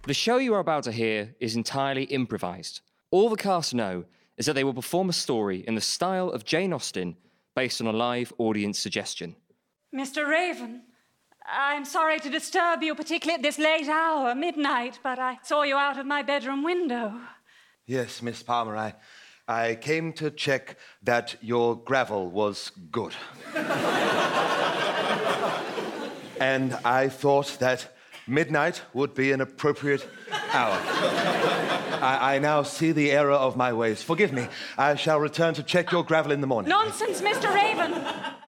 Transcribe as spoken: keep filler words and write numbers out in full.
The show you are about to hear is entirely improvised. All the cast know is that they will perform a story in the style of Jane Austen based on a live audience suggestion. Mister Raven, I'm sorry to disturb you, particularly at this late hour, midnight, but I saw you out of my bedroom window. Yes, Miss Palmer, I, I came to check that your gravel was good. And I thought that midnight would be an appropriate hour. I, I now see the error of my ways. Forgive me. I shall return to check your gravel in the morning. Nonsense, Mister Raven.